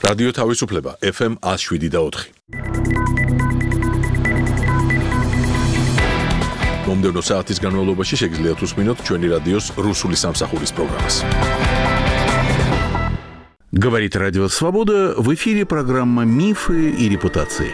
რადიო თავისუფლება FM 107.4. მომდევნო საათის განმავლობაში შეგიძლიათ უსმინოთ ჩვენი რადიოს რუსული სამსახურის პროგრამას. Говорит Радио Свобода, в эфире программа «Мифы и репутации».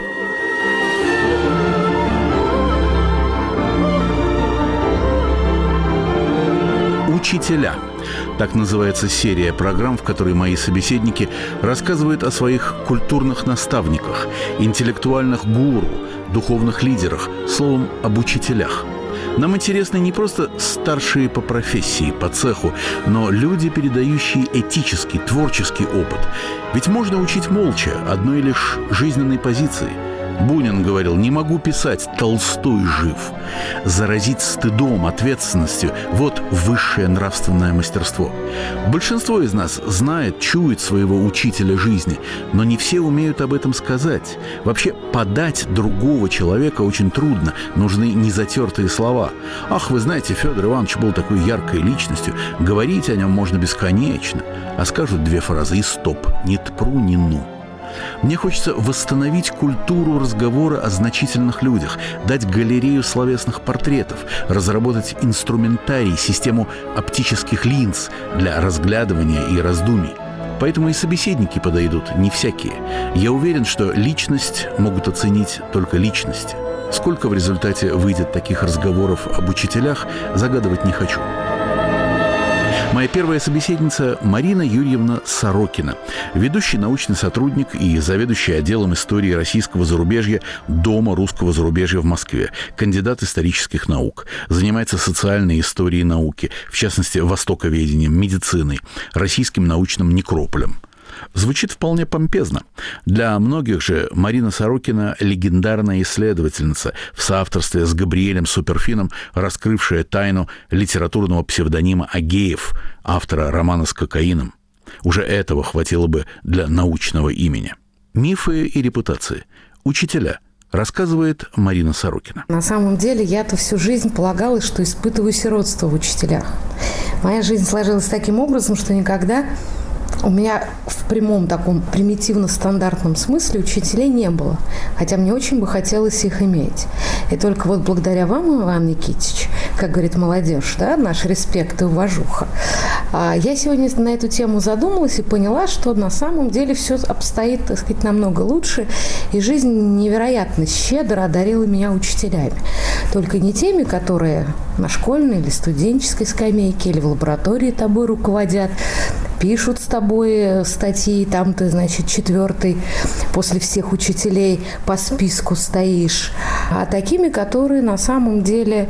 Учителя. Так называется серия программ, в которой мои собеседники рассказывают о своих культурных наставниках, интеллектуальных гуру, духовных лидерах, словом, об учителях. Нам интересны не просто старшие по профессии, по цеху, но люди, передающие этический, творческий опыт. Ведь можно учить молча, одной лишь жизненной позиции. Бунин говорил: «Не могу писать, Толстой жив». Заразить стыдом, ответственностью – вот высшее нравственное мастерство. Большинство из нас знает, чует своего учителя жизни, но не все умеют об этом сказать. Вообще, подать другого человека очень трудно, нужны незатертые слова. «Ах, вы знаете, Федор Иванович был такой яркой личностью, говорить о нем можно бесконечно». А скажут две фразы и стоп, ни тпру, ни ну. Мне хочется восстановить культуру разговора о значительных людях, дать галерею словесных портретов, разработать инструментарий, систему оптических линз для разглядывания и раздумий. Поэтому и собеседники подойдут не всякие. Я уверен, что личность могут оценить только личности. Сколько в результате выйдет таких разговоров об учителях, загадывать не хочу. Моя первая собеседница – Марина Юрьевна Сорокина, ведущий научный сотрудник и заведующий отделом истории российского зарубежья Дома русского зарубежья в Москве, кандидат исторических наук, занимается социальной историей науки, в частности, востоковедением, медициной, российским научным некрополем. Звучит вполне помпезно. Для многих же Марина Сорокина – легендарная исследовательница, в соавторстве с Габриэлем Суперфином раскрывшая тайну литературного псевдонима Агеев, автора романа с кокаином. Уже этого хватило бы для научного имени. Мифы и репутации. Учителя. Рассказывает Марина Сорокина. На самом деле, я-то всю жизнь полагала, что испытываю сиротство в учителях. Моя жизнь сложилась таким образом, что никогда у меня в прямом таком примитивно-стандартном смысле учителей не было, хотя мне очень бы хотелось их иметь. И только вот благодаря вам, Иван Никитич, как говорит молодежь, да, наш респект и уважуха, я сегодня на эту тему задумалась и поняла, что на самом деле все обстоит, так сказать, намного лучше, и жизнь невероятно щедро одарила меня учителями. Только не теми, которые на школьной или студенческой скамейке или в лаборатории тобой руководят, пишут с тобой статьи, там ты, значит, 4-й после всех учителей по списку стоишь, а такими, которые на самом деле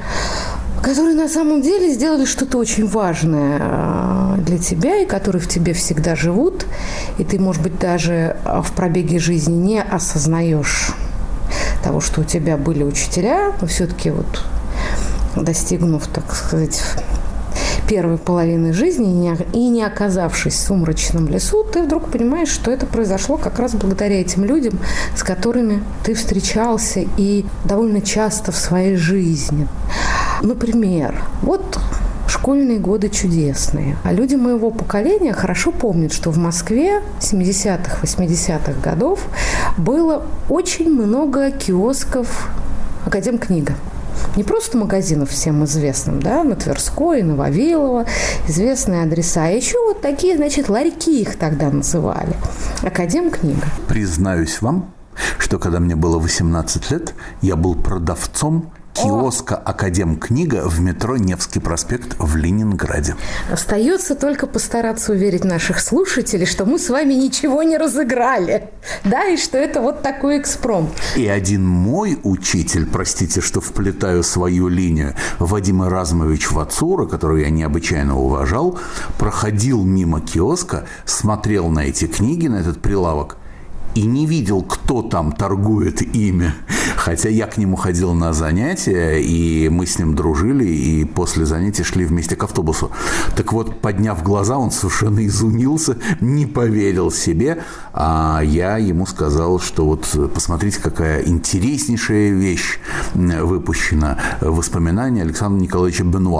сделали что-то очень важное для тебя, и которые в тебе всегда живут, и ты, может быть, даже в пробеге жизни не осознаешь того, что у тебя были учителя, но все-таки вот достигнув, так сказать, первой половины жизни и не оказавшись в сумрачном лесу, ты вдруг понимаешь, что это произошло как раз благодаря этим людям, с которыми ты встречался и довольно часто в своей жизни. Например, вот школьные годы чудесные. А люди моего поколения хорошо помнят, что в Москве 70-х, 80-х годов было очень много киосков «Академкнига». Не просто магазинов всем известным, да, на Тверской, на Вавилова, известные адреса, а еще вот такие, значит, ларьки их тогда называли. Академкнига. Признаюсь вам, что когда мне было 18 лет, я был продавцом киоска «Академкнига» в метро Невский проспект в Ленинграде. Остается только постараться уверить наших слушателей, что мы с вами ничего не разыграли, да, и что это вот такой экспромт. И один мой учитель, простите, что вплетаю свою линию, Вадим Эразмович Вацура, которого я необычайно уважал, проходил мимо киоска, смотрел на эти книги, на этот прилавок, и не видел, кто там торгует ими. Хотя я к нему ходил на занятия, и мы с ним дружили, и после занятий шли вместе к автобусу. Так вот, подняв глаза, он совершенно изумился, не поверил себе, а я ему сказал, что вот посмотрите, какая интереснейшая вещь выпущена, воспоминания Александра Николаевича Бенуа.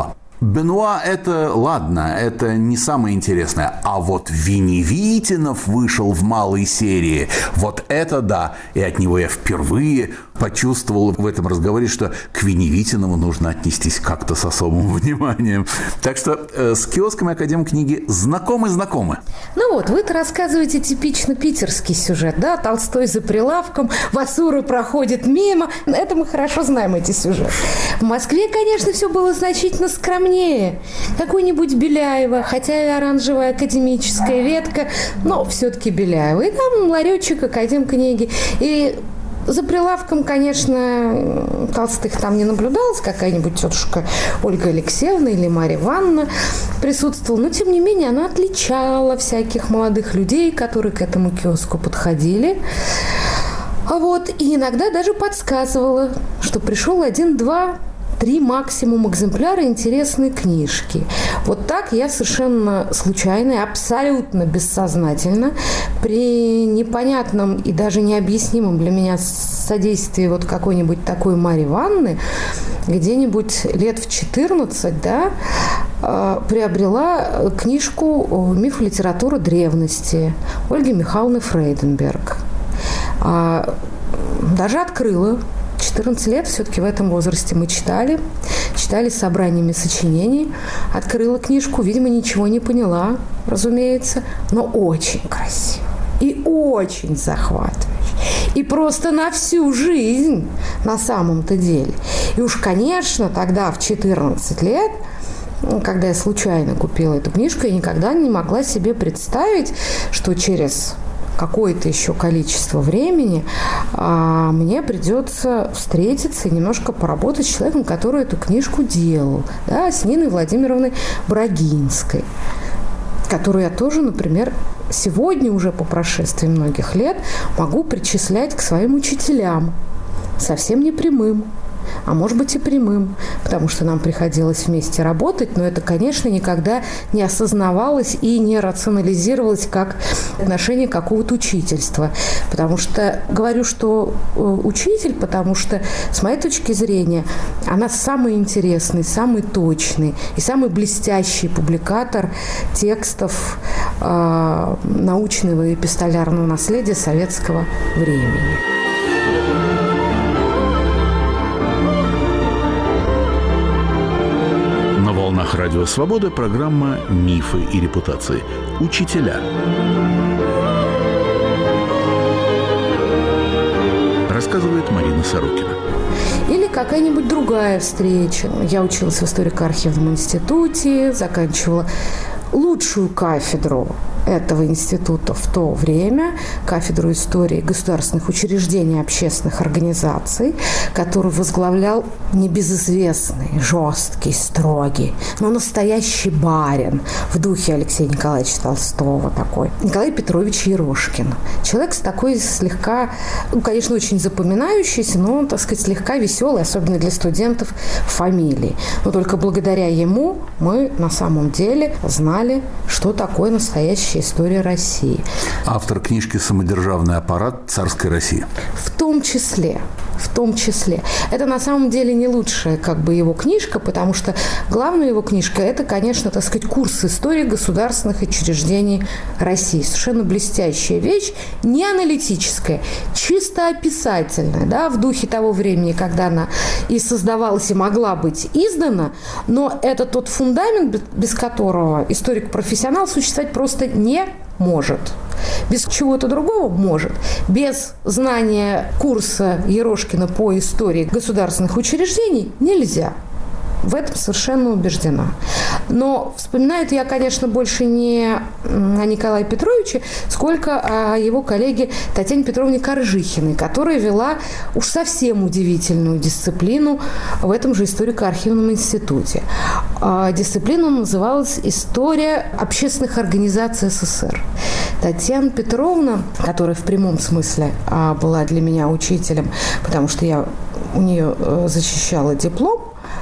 Бенуа – это ладно, это не самое интересное. А вот Веневитинов вышел в малой серии. Вот это да. И от него я впервые почувствовал в этом разговоре, что к Веневитинову нужно отнестись как-то с особым вниманием. Так что с киосками Академкниги знакомы. Ну вот, вы-то рассказываете типично питерский сюжет, да? Толстой за прилавком, Васура проходит мимо. Это мы хорошо знаем, эти сюжеты. В Москве, конечно, все было значительно скромнее. Какой-нибудь Беляева, хотя и оранжевая академическая ветка, но все-таки Беляева. И там ларечек Академкниги. И за прилавком, конечно, толстых там не наблюдалось, какая-нибудь тетушка Ольга Алексеевна или Марья Ивановна присутствовала, но, тем не менее, она отличала всяких молодых людей, которые к этому киоску подходили. И иногда даже подсказывала, что пришел 1, 2, 3 максимум экземпляра интересной книжки. Вот так я совершенно случайно и абсолютно бессознательно при непонятном и даже необъяснимом для меня содействии вот какой-нибудь такой Марьи Ивановны где-нибудь лет в 14, приобрела книжку «Миф и литература древности» Ольги Михайловны Фрейденберг. Даже открыла. 14 лет все-таки в этом возрасте мы читали собраниями сочинений. Открыла книжку, видимо, ничего не поняла, разумеется, но очень красиво и очень захватывающе. И просто на всю жизнь на самом-то деле. И уж, конечно, тогда в 14 лет, когда я случайно купила эту книжку, я никогда не могла себе представить, что через какое-то еще количество времени мне придется встретиться и немножко поработать с человеком, который эту книжку делал, с Ниной Владимировной Брагинской, которую я тоже, например, сегодня уже по прошествии многих лет могу причислять к своим учителям, совсем не прямым, а может быть и прямым, потому что нам приходилось вместе работать, но это, конечно, никогда не осознавалось и не рационализировалось как отношение какого-то учительства. Потому что, говорю, что учитель, потому что, с моей точки зрения, она самый интересный, самый точный и самый блестящий публикатор текстов научного и эпистолярного наследия советского времени. На волнах Радио Свобода программа «Мифы и репутации». Учителя. Рассказывает Марина Сорокина. Или какая-нибудь другая встреча. Я училась в историко-архивном институте, заканчивала лучшую кафедру этого института в то время, кафедру истории государственных учреждений и общественных организаций, которую возглавлял небезызвестный, жесткий, строгий, но настоящий барин в духе Алексея Николаевича Толстого такой, Николай Петрович Ерошкин. Человек с такой слегка, конечно, очень запоминающийся, но, так сказать, слегка веселый, особенно для студентов, фамилией. Но только благодаря ему мы на самом деле знали, что такое настоящая история России. Автор книжки «Самодержавный аппарат царской России». В том числе. Это на самом деле не лучшая его книжка, потому что главная его книжка – это, конечно, так сказать, курс истории государственных учреждений России. Совершенно блестящая вещь, не аналитическая, чисто описательная, в духе того времени, когда она и создавалась, и могла быть издана, но это тот фундамент, без которого историк-профессионал существовать просто не может. Без чего-то другого может. Без знания курса Ерошкина по истории государственных учреждений нельзя. В этом совершенно убеждена. Но вспоминаю я, конечно, больше не о Николае Петровиче, сколько о его коллеге Татьяне Петровне Коржихиной, которая вела уж совсем удивительную дисциплину в этом же историко-архивном институте. Дисциплина называлась «История общественных организаций СССР». Татьяна Петровна, которая в прямом смысле была для меня учителем, потому что я у нее защищала диплом,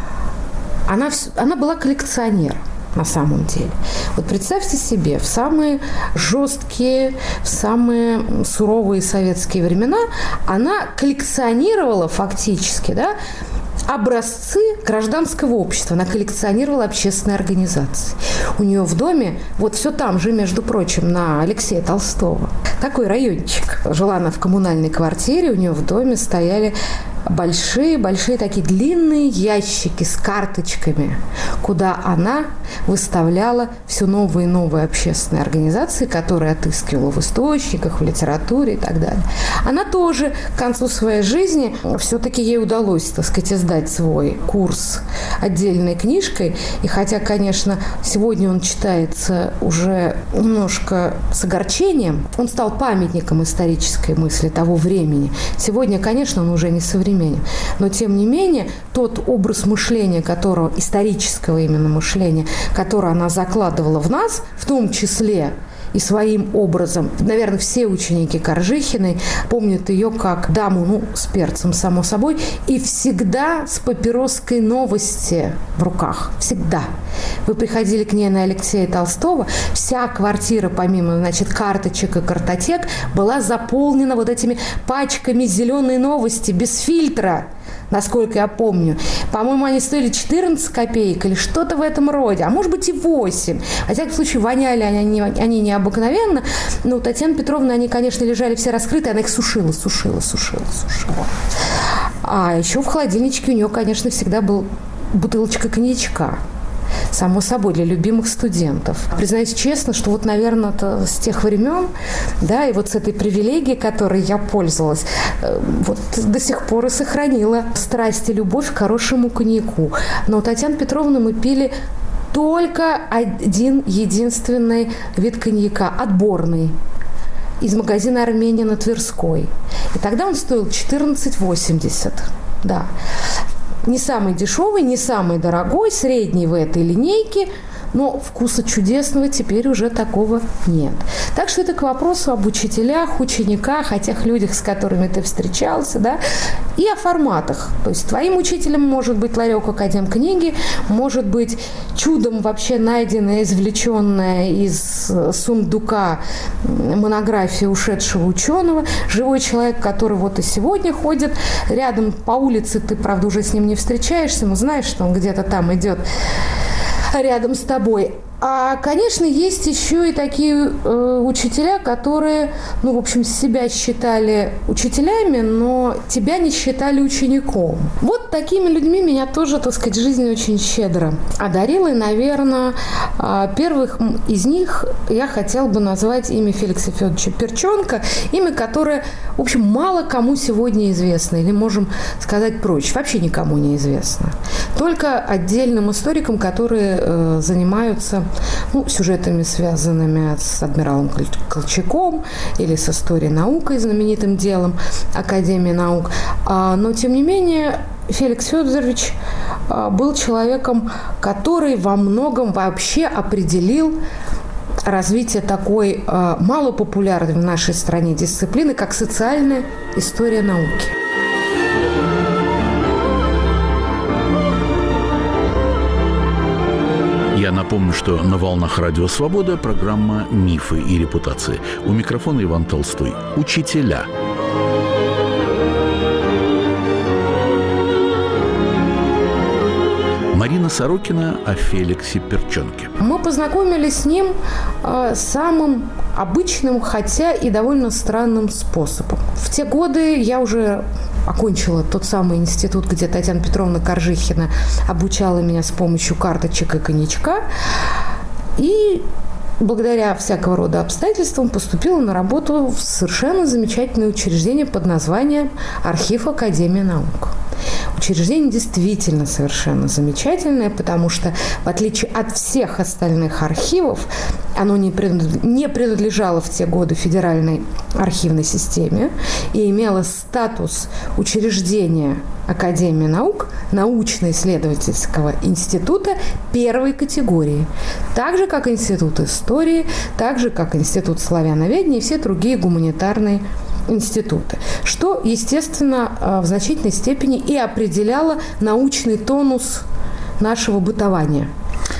она была коллекционером на самом деле. Вот представьте себе, в самые жесткие, в самые суровые советские времена она коллекционировала фактически, образцы гражданского общества. Она коллекционировала общественные организации. У нее в доме, вот все там же, между прочим, на Алексея Толстого, такой райончик. Жила она в коммунальной квартире, у нее в доме стояли большие такие длинные ящики с карточками, куда она выставляла все новые и новые общественные организации, которые отыскивала в источниках, в литературе и так далее. Она тоже к концу своей жизни, все-таки ей удалось, так сказать, издать свой курс отдельной книжкой. И хотя, конечно, сегодня он читается уже немножко с огорчением, он стал памятником исторической мысли того времени. Сегодня, конечно, он уже не современный. Но, тем не менее, тот образ мышления, которого, исторического именно мышления, которое она закладывала в нас, в том числе и своим образом, наверное, все ученики Коржихиной помнят ее как даму, с перцем, само собой, и всегда с папироской новости в руках. Всегда. Вы приходили к ней на Алексея Толстого, вся квартира, помимо, карточек и картотек, была заполнена вот этими пачками зеленой новости, без фильтра, насколько я помню. По-моему, они стоили 14 копеек или что-то в этом роде, а может быть и 8. Во всяком случае, воняли они необыкновенно. Но у Татьяны Петровны они, конечно, лежали все раскрытые, она их сушила. А еще в холодильничке у нее, конечно, всегда был бутылочка коньячка. Само собой, для любимых студентов. Признаюсь честно, что вот, наверное, с тех времен, да, и вот с этой привилегией, которой я пользовалась, вот до сих пор и сохранила страсть и любовь к хорошему коньяку. Но у Татьяны Петровны мы пили только один единственный вид коньяка, отборный, из магазина «Армения» на Тверской. И тогда он стоил 14,80. Да. Не самый дешевый, не самый дорогой, средний в этой линейке, но вкуса чудесного теперь уже такого нет. Так что это к вопросу об учителях, учениках, о тех людях, с которыми ты встречался, да, и о форматах. То есть твоим учителем может быть ларек академкниги, может быть чудом вообще найденная, извлеченная из сундука монография ушедшего ученого, живой человек, который вот и сегодня ходит рядом по улице, ты, правда, уже с ним не встречаешься, но знаешь, что он где-то там идет рядом с тобой. А, конечно, есть еще и такие учителя, которые, в общем, себя считали учителями, но тебя не считали учеником. Вот такими людьми меня тоже, так сказать, жизнь очень щедро одарила. И, наверное, первых из них я хотела бы назвать имя Феликса Федоровича Перченко, имя, которое, в общем, мало кому сегодня известно, или, можем сказать проще, вообще никому не известно. Только отдельным историкам, которые занимаются сюжетами, связанными с адмиралом Колчаком или с историей науки, знаменитым делом Академии наук. Но, тем не менее, Феликс Федорович был человеком, который во многом вообще определил развитие такой малопопулярной в нашей стране дисциплины, как социальная история науки. Я напомню, что на волнах Радио Свобода программа «Мифы и репутации». У микрофона Иван Толстой. Учителя. Марина Сорокина о Феликсе Перченке. Мы познакомились с ним самым обычным, хотя и довольно странным способом. В те годы я уже окончила тот самый институт, где Татьяна Петровна Коржихина обучала меня с помощью карточек и коньячка. И благодаря всякого рода обстоятельствам поступила на работу в совершенно замечательное учреждение под названием «Архив Академии наук». Учреждение действительно совершенно замечательное, потому что, в отличие от всех остальных архивов, оно не принадлежало в те годы федеральной архивной системе и имело статус учреждения Академии наук, научно-исследовательского института первой категории. Так же, как Институт истории, так же, как Институт славяноведения и все другие гуманитарные институты, что, естественно, в значительной степени и определяло научный тонус нашего бытования.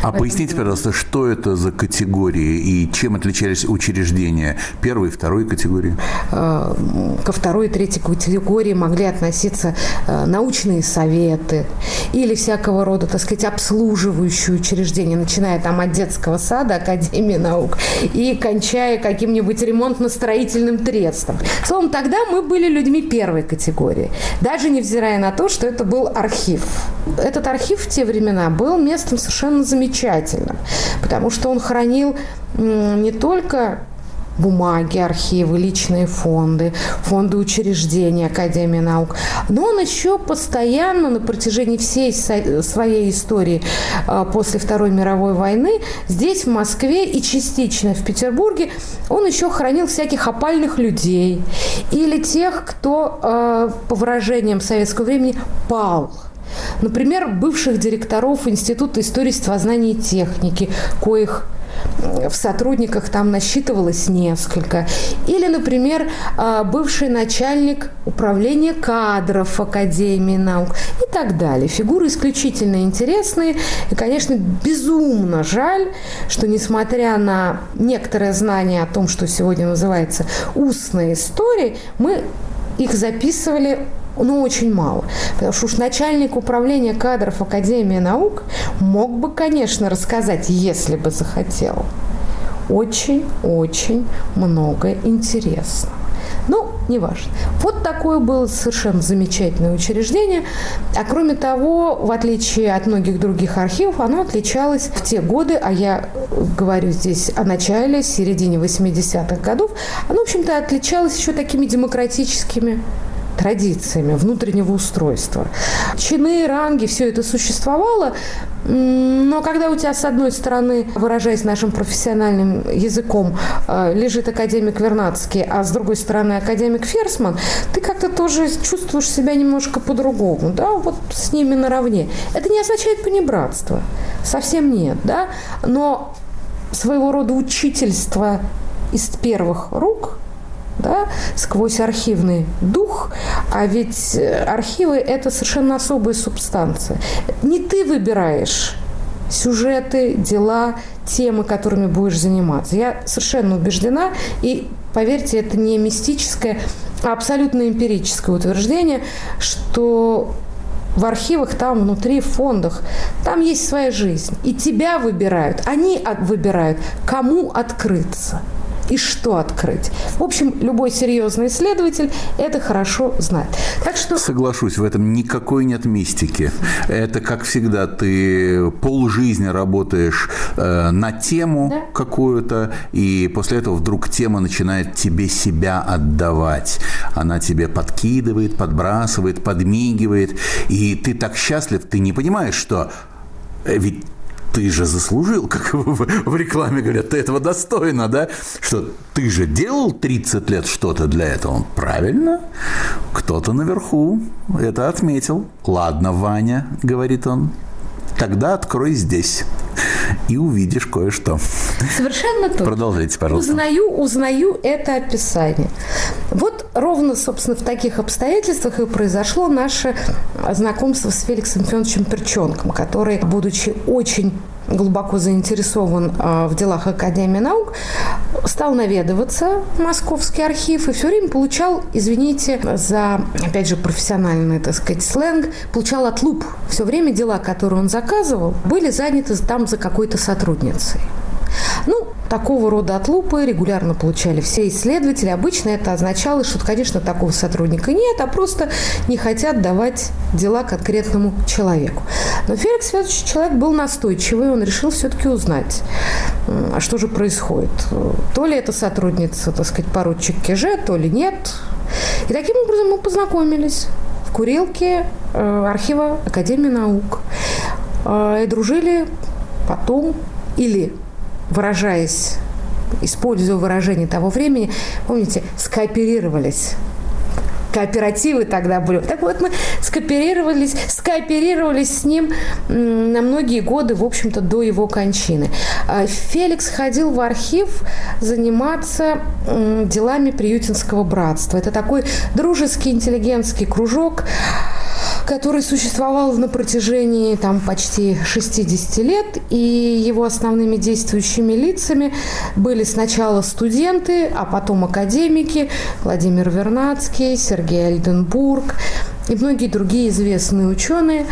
А поясните, пожалуйста, что это за категории и чем отличались учреждения первой и второй категории? Ко второй и третьей категории могли относиться научные советы или всякого рода, так сказать, обслуживающие учреждения, начиная там от детского сада, Академии наук, и кончая каким-нибудь ремонтно-строительным трестом. Словом, тогда мы были людьми первой категории, даже невзирая на то, что это был архив. Этот архив в те времена был местом совершенно замечательным, потому что он хранил не только бумаги, архивы, личные фонды, фонды учреждений Академии наук. Но он еще постоянно на протяжении всей своей истории после Второй мировой войны здесь, в Москве и частично в Петербурге, он еще хранил всяких опальных людей или тех, кто, по выражениям советского времени, пал. Например, бывших директоров Института истории и техники, коих в сотрудниках там насчитывалось несколько. Или, например, бывший начальник управления кадров Академии наук и так далее. Фигуры исключительно интересные. И, конечно, безумно жаль, что, несмотря на некоторое знание о том, что сегодня называется устной историей, мы их записывали очень мало. Потому что уж начальник управления кадров Академии наук мог бы, конечно, рассказать, если бы захотел, очень-очень много интересного. Неважно. Вот такое было совершенно замечательное учреждение. А кроме того, в отличие от многих других архивов, оно отличалось в те годы, а я говорю здесь о начале, середине 80-х годов, оно, в общем-то, отличалось еще такими демократическими традициями внутреннего устройства. Чины, ранги, все это существовало, но когда у тебя, с одной стороны, выражаясь нашим профессиональным языком, лежит академик Вернадский, а с другой стороны академик Ферсман, ты как-то тоже чувствуешь себя немножко по-другому, да, вот с ними наравне. Это не означает понебратство, совсем нет, да, но своего рода учительство из первых рук, да, сквозь архивный дух, а ведь архивы – это совершенно особая субстанция. Не ты выбираешь сюжеты, дела, темы, которыми будешь заниматься. Я совершенно убеждена, и, поверьте, это не мистическое, а абсолютно эмпирическое утверждение, что в архивах, там внутри, в фондах, там есть своя жизнь. И тебя выбирают, они выбирают, кому открыться и что открыть. В общем, любой серьезный исследователь это хорошо знает. Так что... Соглашусь, в этом никакой нет мистики. Это, как всегда, ты полжизни работаешь на тему какую-то, и после этого вдруг тема начинает тебе себя отдавать. Она тебе подкидывает, подбрасывает, подмигивает, и ты так счастлив, ты не понимаешь, что ведь ты же заслужил, как в рекламе говорят, ты этого достойна, да? Что ты же делал 30 лет что-то для этого. Правильно? Кто-то наверху это отметил. Ладно, Ваня, говорит он, тогда открой здесь и увидишь кое-что. Совершенно точно. Продолжайте, пожалуйста. Узнаю это описание. Вот ровно, собственно, в таких обстоятельствах и произошло наше знакомство с Феликсом Федоровичем Перченком, который, будучи очень глубоко заинтересован в делах Академии наук, стал наведываться в Московский архив и все время получал, извините за, опять же, профессиональный, так сказать, сленг, получал отлуп. Все время дела, которые он заказывал, были заняты там за какой-то сотрудницей. Такого рода отлупы регулярно получали все исследователи. Обычно это означало, что, конечно, такого сотрудника нет, а просто не хотят давать дела конкретному человеку. Но Феликс Федорович человек был настойчивый, он решил все-таки узнать, а что же происходит. То ли это сотрудница, так сказать, поручик Кеже, то ли нет. И таким образом мы познакомились в курилке архива Академии наук. И дружили потом, или, выражаясь, используя выражение того времени, помните, скооперировались. Кооперативы тогда были. Так вот, мы скооперировались с ним на многие годы, в общем-то, до его кончины. Феликс ходил в архив заниматься делами Приютинского братства. Это такой дружеский интеллигентский кружок, который существовал на протяжении почти 60 лет, и его основными действующими лицами были сначала студенты, а потом академики Владимир Вернадский, Сергей Ольденбург и многие другие известные ученые.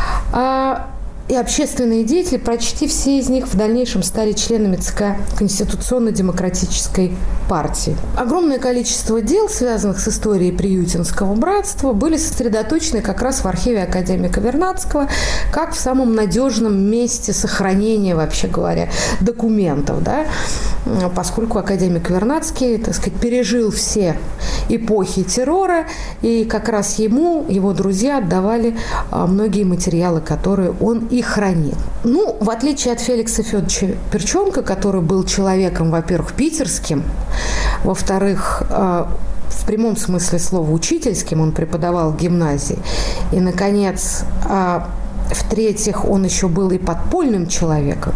И общественные деятели, почти все из них в дальнейшем стали членами ЦК Конституционно-демократической партии. Огромное количество дел, связанных с историей Приютинского братства, были сосредоточены как раз в архиве академика Вернадского, как в самом надежном месте сохранения, вообще говоря, документов, да? Поскольку академик Вернадский, так сказать, пережил все эпохи террора, и как раз ему, его друзья отдавали многие материалы, которые он и хранил. В отличие от Феликса Федоровича Перченко, который был человеком, во-первых, питерским, во-вторых, в прямом смысле слова учительским, он преподавал в гимназии, и, наконец, в-третьих, он еще был и подпольным человеком,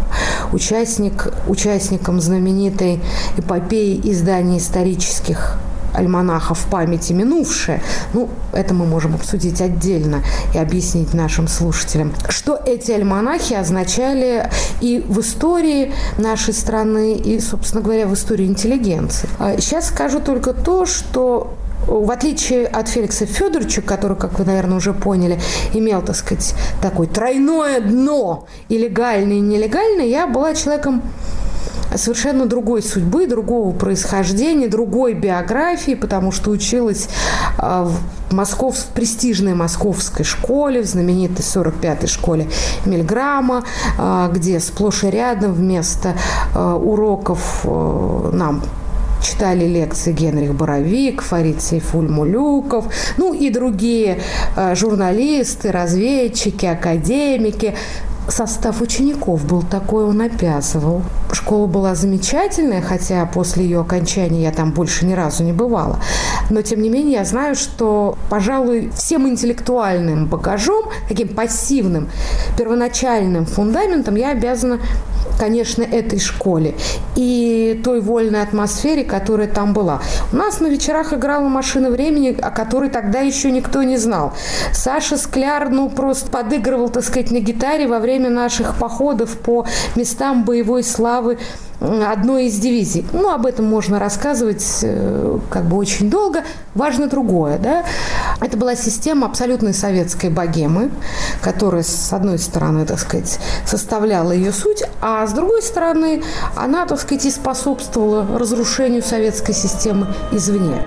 участником знаменитой эпопеи издания исторических альманахов «Памяти минувшее». Это мы можем обсудить отдельно и объяснить нашим слушателям, что эти альманахи означали и в истории нашей страны, и, собственно говоря, в истории интеллигенции. Сейчас скажу только то, что в отличие от Феликса Федоровича, который, как вы, наверное, уже поняли, имел, так сказать, такое тройное дно, и легальное, и нелегальное, я была человеком совершенно другой судьбы, другого происхождения, другой биографии, потому что училась в престижной московской школе, в знаменитой 45-й школе Мильграма, где сплошь и рядом вместо уроков нам читали лекции Генрих Боровик, Фарид Сейфуль-Мулюков, и другие журналисты, разведчики, академики. Состав учеников был такой, он описывал. Школа была замечательная, хотя после ее окончания я там больше ни разу не бывала. Но, тем не менее, я знаю, что, пожалуй, всем интеллектуальным багажом, таким пассивным, первоначальным фундаментом я обязана, конечно, этой школе и той вольной атмосфере, которая там была. У нас на вечерах играла «Машина времени», о которой тогда еще никто не знал. Саша Скляр, просто подыгрывал, так сказать, на гитаре во время наших походов по местам боевой славы одной из дивизий. Об этом можно рассказывать очень долго. Важно другое, да? Это была система абсолютной советской богемы, которая, с одной стороны, так сказать, составляла ее суть, а с другой стороны, она, так сказать, и способствовала разрушению советской системы извне.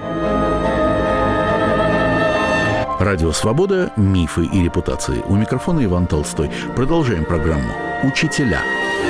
Радио «Свобода. Мифы и репутации». У микрофона Иван Толстой. Продолжаем программу «Учителя».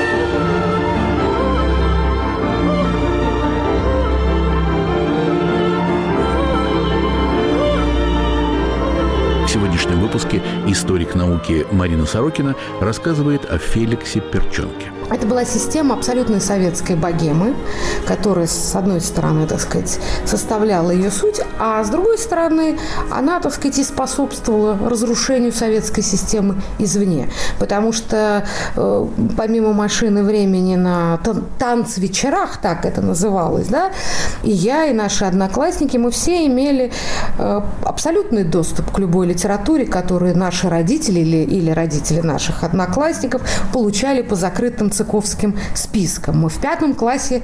В сегодняшнем выпуске историк науки Марина Сорокина рассказывает о Феликсе Перченке. Это была система абсолютной советской богемы, которая, с одной стороны, так сказать, составляла ее суть, а с другой стороны, она, так сказать, и способствовала разрушению советской системы извне. Потому что помимо «Машины времени» на танцвечерах, так это называлось, да, и я, и наши одноклассники, мы все имели абсолютный доступ к любой литературе, которую наши родители или родители наших одноклассников получали по закрытым цыковским спискам. Мы в 5 классе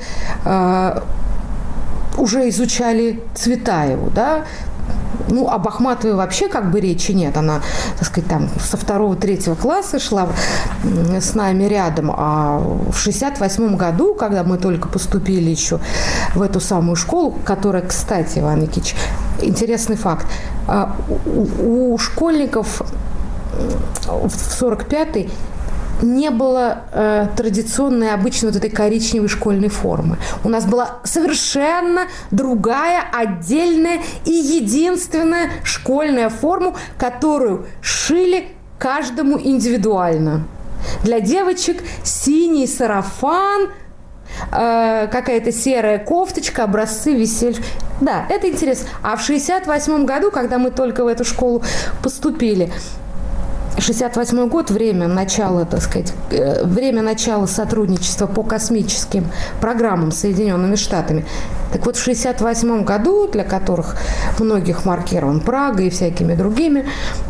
уже изучали Цветаеву, да. Об Ахматовой вообще речи нет. Она, так сказать, там со 2-3 класса шла с нами рядом. А в 68 году, когда мы только поступили еще в эту самую школу, которая, кстати, Иван Никитич, интересный факт, у школьников в 45-й не было традиционной, обычной этой коричневой школьной формы. У нас была совершенно другая, отдельная и единственная школьная форма, которую шили каждому индивидуально. Для девочек синий сарафан, какая-то серая кофточка, образцы висели. Да, это интересно. А в 68 году, когда мы только в эту школу поступили, 68 год, время начала, так сказать, время начала сотрудничества по космическим программам с Соединенными Штатами. Так вот, в 68 году, для которых многих маркирован Прагой и всякими другими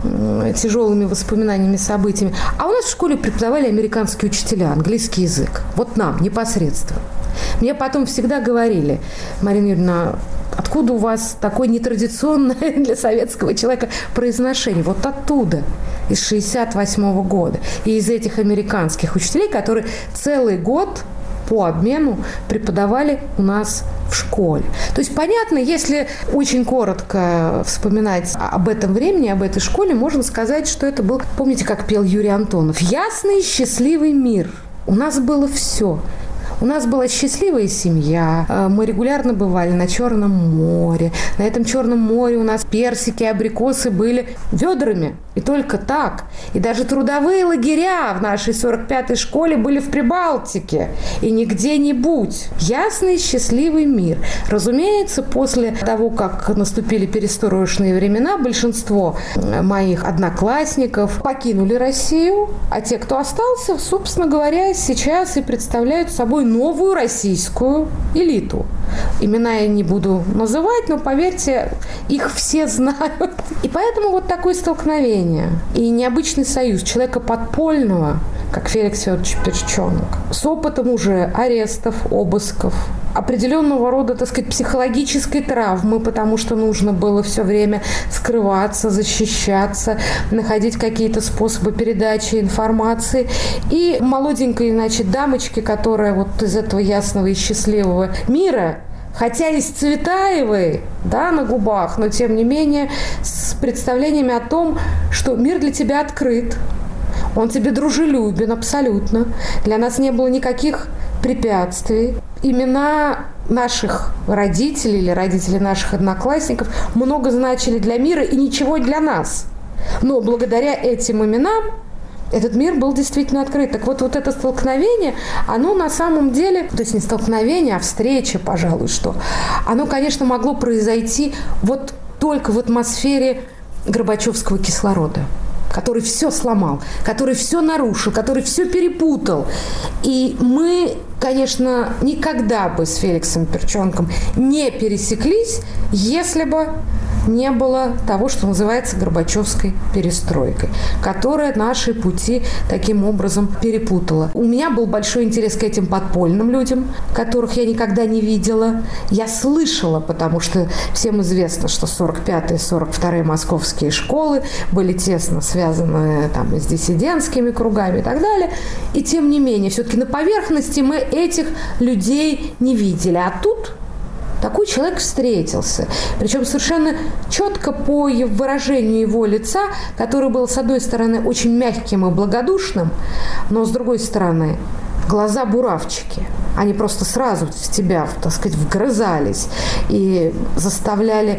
тяжелыми воспоминаниями, событиями, а у нас в школе преподавали американские учителя, английский язык. Вот нам, непосредственно. Мне потом всегда говорили: Марина Юрьевна, откуда у вас такое нетрадиционное для советского человека произношение? Вот оттуда, из 68 года. И из этих американских учителей, которые целый год по обмену преподавали у нас в школе. То есть, понятно, если очень коротко вспоминать об этом времени, об этой школе, можно сказать, что это был, помните, как пел Юрий Антонов, «Ясный, счастливый мир». У нас было все. У нас была счастливая семья, мы регулярно бывали на Черном море. На этом Черном море у нас персики, абрикосы были ведрами. И только так. И даже трудовые лагеря в нашей 45-й школе были в Прибалтике. И не где-нибудь. Ясный, счастливый мир. Разумеется, после того, как наступили перестроечные времена, большинство моих одноклассников покинули Россию. А те, кто остался, собственно говоря, сейчас и представляют собой новую российскую элиту. Имена я не буду называть, но, поверьте, их все знают. И поэтому вот такое столкновение и необычный союз человека подпольного, как Феликс Федорович Перчонок, с опытом уже арестов, обысков, определенного рода, так сказать, психологической травмы, потому что нужно было все время скрываться, защищаться, находить какие-то способы передачи информации. И молоденькой, значит, дамочки, которая вот из этого ясного и счастливого мира, хотя и с Цветаевой, да, на губах, но тем не менее с представлениями о том, что мир для тебя открыт, он тебе дружелюбен абсолютно, для нас не было никаких препятствий. Имена наших родителей или родителей наших одноклассников много значили для мира и ничего для нас. Но благодаря этим именам этот мир был действительно открыт. Так вот это столкновение, оно на самом деле, то есть не столкновение, а встреча, пожалуй, что, оно, конечно, могло произойти вот только в атмосфере горбачевского кислорода, который все сломал, который все нарушил, который все перепутал. И мы, конечно, никогда бы с Феликсом Перчонком не пересеклись, если бы не было того, что называется горбачевской перестройкой, которая наши пути таким образом перепутала. У меня был большой интерес к этим подпольным людям, которых я никогда не видела. Я слышала, потому что всем известно, что 45-е, 42-е московские школы были тесно связаны там с диссидентскими кругами и так далее. И тем не менее, все-таки на поверхности мы этих людей не видели. А тут такой человек встретился. Причем совершенно четко по выражению его лица, который был, с одной стороны, очень мягким и благодушным, но, с другой стороны, глаза буравчики. Они просто сразу в тебя, так сказать, вгрызались и заставляли,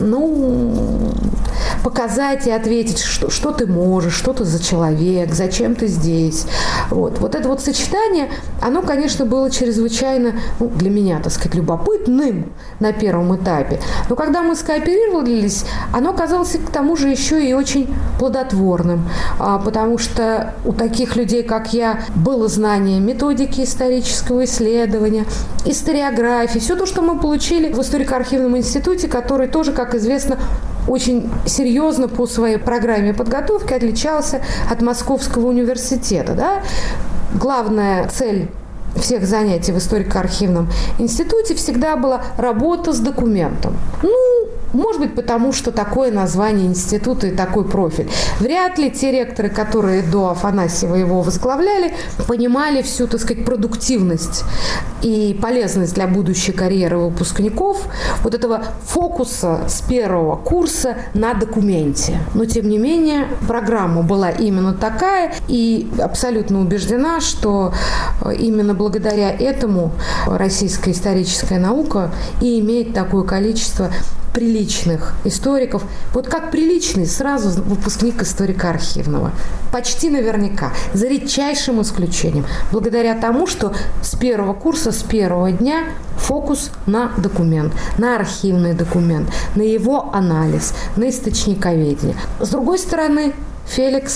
показать и ответить, что ты можешь, что ты за человек, зачем ты здесь. Вот это вот сочетание, оно, конечно, было чрезвычайно, для меня, так сказать, любопытным на первом этапе. Но когда мы скооперировались, оно оказалось к тому же еще и очень плодотворным, потому что у таких людей, как я, было знание методики исторического исследования, историографии, все то, что мы получили в историко-архивном институте, который тоже, как известно, очень серьезно по своей программе подготовки отличался от Московского университета. Да? Главная цель всех занятий в историко-архивном институте всегда была работа с документом. Может быть, потому что такое название института и такой профиль. Вряд ли те ректоры, которые до Афанасьева его возглавляли, понимали всю, так сказать, продуктивность и полезность для будущей карьеры выпускников вот этого фокуса с первого курса на документе. Но, тем не менее, программа была именно такая, и абсолютно убеждена, что именно благодаря этому российская историческая наука и имеет такое количество приличных историков. Вот как приличный сразу выпускник историко-архивного. Почти наверняка. За редчайшим исключением. Благодаря тому, что с первого курса, с первого дня фокус на документ, на архивный документ, на его анализ, на источниковедение. С другой стороны, Феликс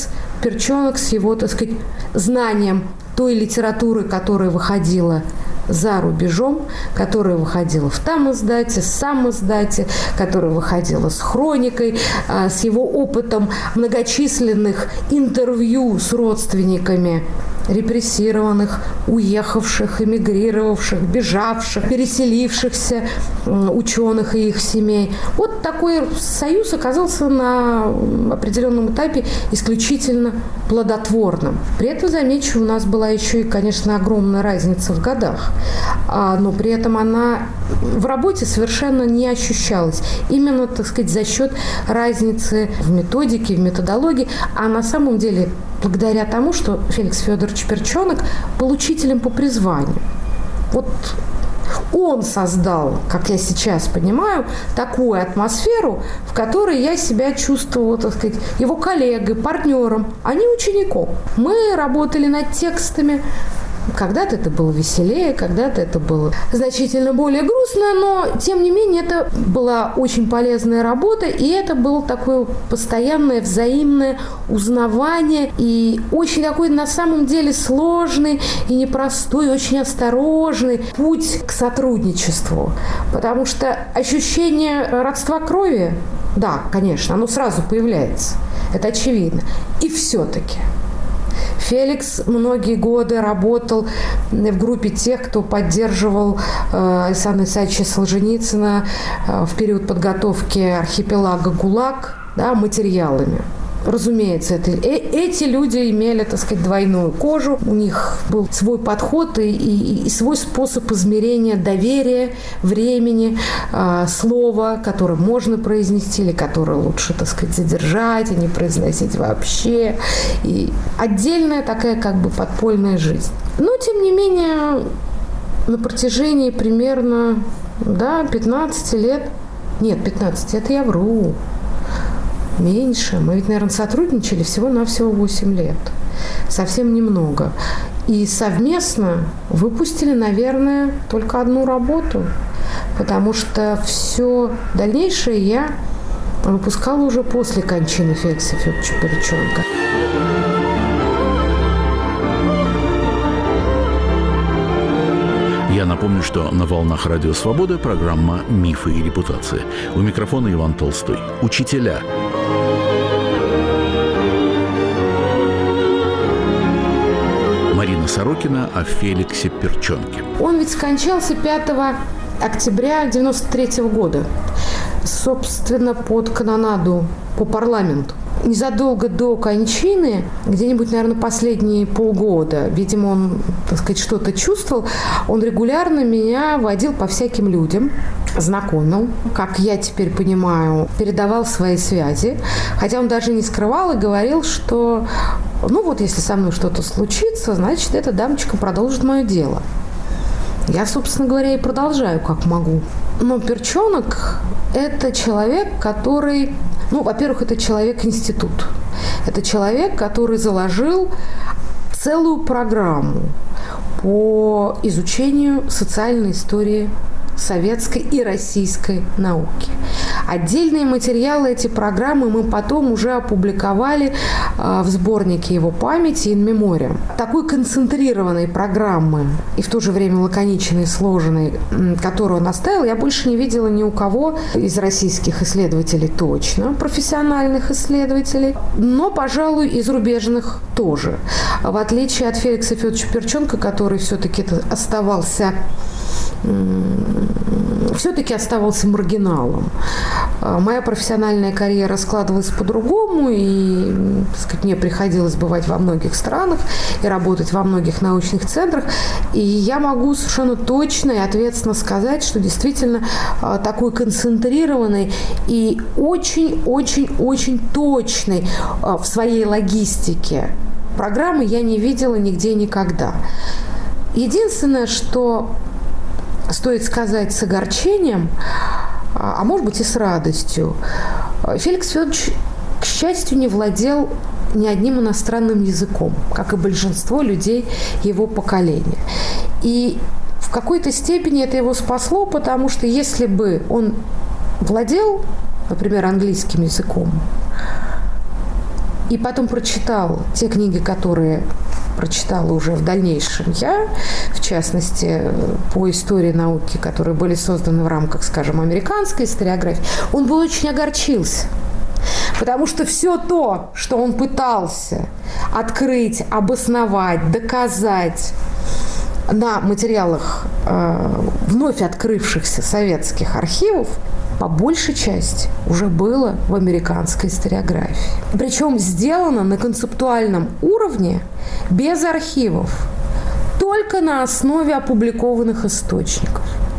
Перчонок с его, так сказать, знанием той литературы, которая выходила за рубежом, которая выходила в там-издате, сам-издате, которая выходила с хроникой, с его опытом многочисленных интервью с родственниками репрессированных, уехавших, эмигрировавших, бежавших, переселившихся ученых и их семей. Вот такой союз оказался на определенном этапе исключительно плодотворным. При этом, замечу, у нас была еще и, конечно, огромная разница в годах, но при этом она в работе совершенно не ощущалась. Именно, так сказать, за счет разницы в методике, в методологии, а на самом деле благодаря тому, что Феликс Федорович Перчонок был учителем по призванию. Вот он создал, как я сейчас понимаю, такую атмосферу, в которой я себя чувствовала, так сказать, его коллегой, партнером, а не учеником. Мы работали над текстами. Когда-то это было веселее, когда-то это было значительно более грустно, но, тем не менее, это была очень полезная работа, и это было такое постоянное взаимное узнавание и очень такой, на самом деле, сложный и непростой, очень осторожный путь к сотрудничеству. Потому что ощущение родства крови, да, конечно, оно сразу появляется, это очевидно. И все-таки Феликс многие годы работал в группе тех, кто поддерживал Александра Исаевича Солженицына в период подготовки архипелага ГУЛАГ, да, материалами. Разумеется, эти люди имели, так сказать, двойную кожу, у них был свой подход и свой способ измерения доверия, времени, слова, которое можно произнести или которое лучше, так сказать, задержать и не произносить вообще. И отдельная такая как бы подпольная жизнь. Но, тем не менее, на протяжении примерно 15 лет, нет, 15, это я вру, меньше. Мы ведь, наверное, сотрудничали всего-навсего 8 лет. Совсем немного. И совместно выпустили, наверное, только одну работу. Потому что все дальнейшее я выпускала уже после кончины Феликса Федоровича Перчонка. Я напомню, что на волнах Радио Свобода программа «Мифы и репутации». У микрофона Иван Толстой. Учителя. Марина Сорокина о Феликсе Перчонке. Он ведь скончался 5 октября 1993 года. Собственно, под канонаду по парламенту. Незадолго до кончины, где-нибудь, наверное, последние полгода, видимо, он, так сказать, что-то чувствовал, он регулярно меня водил по всяким людям, знакомил, как я теперь понимаю, передавал свои связи, хотя он даже не скрывал и говорил, что, если со мной что-то случится, значит, эта дамочка продолжит мое дело. Я, собственно говоря, и продолжаю, как могу. Но Перчонок – это человек, который… во-первых, это человек-институт. Это человек, который заложил целую программу по изучению социальной истории советской и российской науки. Отдельные материалы эти программы мы потом уже опубликовали в сборнике его памяти «In Memoriam». Такой концентрированной программы и в то же время лаконичной, сложной, которую он оставил, я больше не видела ни у кого из российских исследователей точно, профессиональных исследователей, но, пожалуй, и зарубежных тоже. В отличие от Феликса Федоровича Перчонка, который все-таки оставался маргиналом. Моя профессиональная карьера складывалась по-другому, и, так сказать, мне приходилось бывать во многих странах и работать во многих научных центрах. И я могу совершенно точно и ответственно сказать, что действительно такой концентрированный и очень-очень-очень точный в своей логистике программы я не видела нигде никогда. Единственное, что стоит сказать с огорчением, а может быть и с радостью, Феликс Федорович, к счастью, не владел ни одним иностранным языком, как и большинство людей его поколения. И в какой-то степени это его спасло, потому что если бы он владел, например, английским языком, и потом прочитал те книги, которые прочитала уже в дальнейшем я, в частности, по истории науки, которые были созданы в рамках, скажем, американской историографии, он был очень огорчился. Потому что все то, что он пытался открыть, обосновать, доказать на материалах вновь открывшихся советских архивов, по большей части уже было в американской историографии. Причем сделано на концептуальном уровне, без архивов, только на основе опубликованных источников.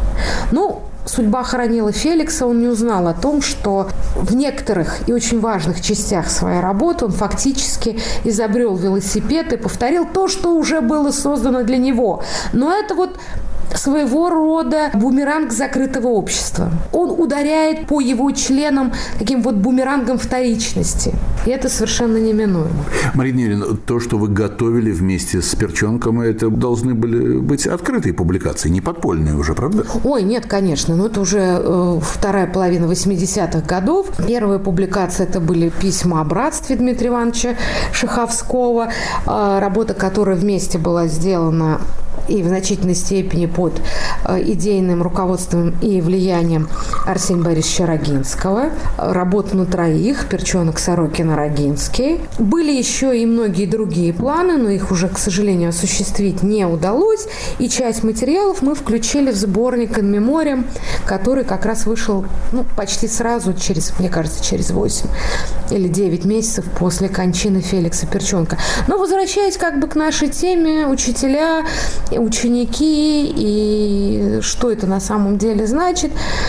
Судьба хоронила Феликса, он не узнал о том, что в некоторых и очень важных частях своей работы он фактически изобрел велосипед и повторил то, что уже было создано для него. Но это своего рода бумеранг закрытого общества. Он ударяет по его членам таким бумерангом вторичности. И это совершенно неминуемо. Марина Юрьевна, то, что вы готовили вместе с Перченком, это должны были быть открытые публикации, не подпольные уже, правда? Ой, нет, конечно. Это уже вторая половина 80-х годов. Первая публикация – это были письма о братстве Дмитрия Ивановича Шаховского, работа, которая вместе была сделана и в значительной степени под идейным руководством и влиянием Арсения Борисовича Рогинского. Работа на троих: Перченок, Сорокин, Рогинский. Были еще и многие другие планы, но их уже, к сожалению, осуществить не удалось. И часть материалов мы включили в сборник «In Memoriam», который как раз вышел почти сразу, мне кажется, через 8 или 9 месяцев после кончины Феликса Перченка. Но возвращаясь к нашей теме, учителя, ученики и что это на самом деле значит.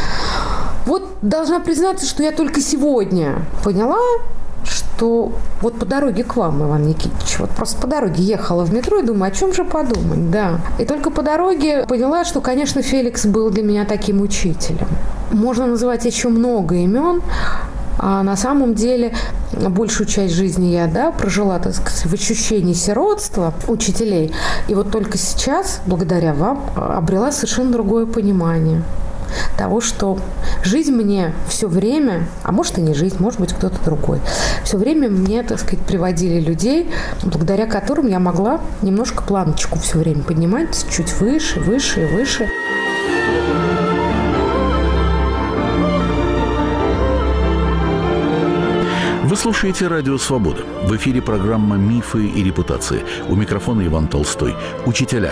Должна признаться, что я только сегодня поняла, что по дороге к вам, Иван Никитич, просто по дороге ехала в метро и думаю, о чем же подумать, да. И только по дороге поняла, что, конечно, Феликс был для меня таким учителем. Можно называть еще много имен, а на самом деле большую часть жизни я прожила, так сказать, в ощущении сиротства учителей. И только сейчас, благодаря вам, обрела совершенно другое понимание того, что жизнь мне все время, а может и не жизнь, может быть кто-то другой, все время мне, так сказать, приводили людей, благодаря которым я могла немножко планочку все время поднимать чуть выше, выше и выше. Вы слушаете «Радио Свобода». В эфире программа «Мифы и репутации». У микрофона Иван Толстой. Учителя.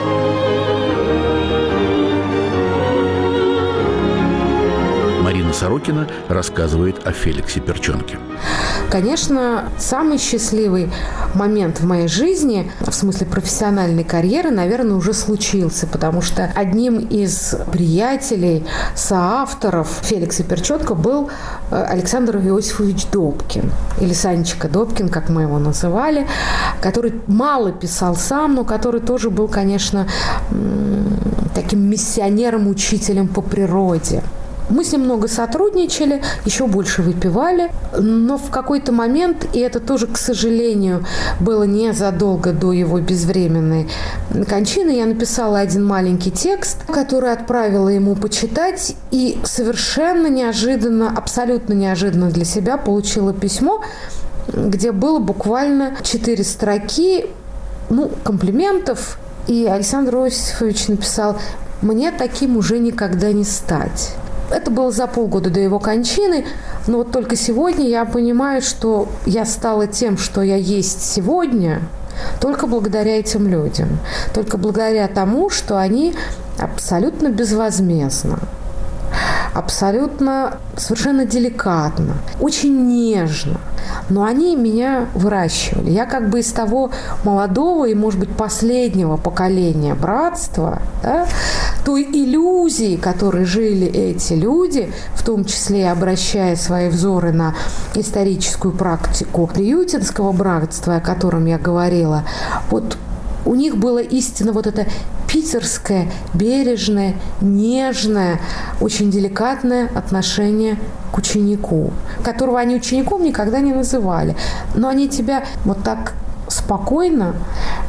Марина Сорокина рассказывает о Феликсе Перченке. Конечно, самый счастливый момент в моей жизни, в смысле профессиональной карьеры, наверное, уже случился, потому что одним из приятелей, соавторов Феликса Перченка был Александр Иосифович Добкин, или Санечка Добкин, как мы его называли, который мало писал сам, но который тоже был, конечно, таким миссионером, учителем по природе. Мы с ним много сотрудничали, еще больше выпивали, но в какой-то момент, и это тоже, к сожалению, было незадолго до его безвременной кончины, я написала один маленький текст, который отправила ему почитать, и совершенно неожиданно, абсолютно неожиданно для себя получила письмо, где было буквально 4 строки, комплиментов, и Александр Иосифович написал: «Мне таким уже никогда не стать». Это было за полгода до его кончины, но только сегодня я понимаю, что я стала тем, что я есть сегодня, только благодаря этим людям, только благодаря тому, что они абсолютно безвозмездно, абсолютно совершенно деликатно, очень нежно, но они меня выращивали. Я из того молодого и, может быть, последнего поколения братства, той иллюзии, которой жили эти люди, в том числе и обращая свои взоры на историческую практику приютинского братства, о котором я говорила, у них было истинно это питерское, бережное, нежное, очень деликатное отношение к ученику, которого они учеником никогда не называли. Но они тебя так спокойно,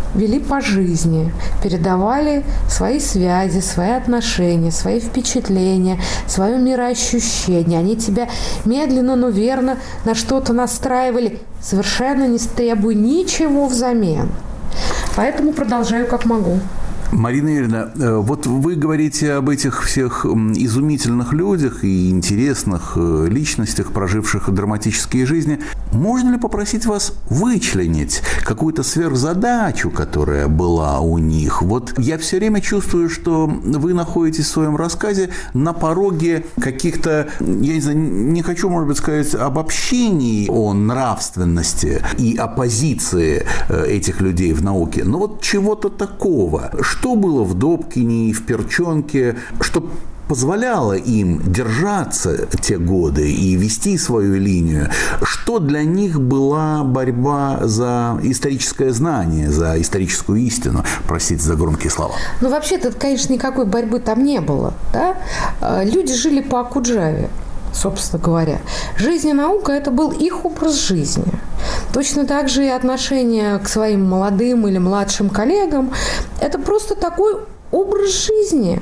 вели по жизни, передавали свои связи, свои отношения, свои впечатления, свое мироощущение. Они тебя медленно, но верно на что-то настраивали, совершенно не требуя ничего взамен. Поэтому продолжаю как могу. Марина Юрьевна, вот вы говорите об этих всех изумительных людях и интересных личностях, проживших драматические жизни. Можно ли попросить вас вычленить какую-то сверхзадачу, которая была у них? Вот я все время чувствую, что вы находитесь в своем рассказе на пороге каких-то, я не знаю, не хочу, может быть, сказать обобщений о нравственности и о позиции этих людей в науке, но вот чего-то такого. Что было в Добкине и в Перчонке, что позволяло им держаться те годы и вести свою линию? Что для них была борьба за историческое знание, за историческую истину? Простите за громкие слова. Ну, вообще-то, конечно, никакой борьбы там не было. Да? Люди жили по Окуджаве, собственно говоря. Жизнь и наука – это был их образ жизни. Точно так же и отношение к своим молодым или младшим коллегам – это просто такой образ жизни,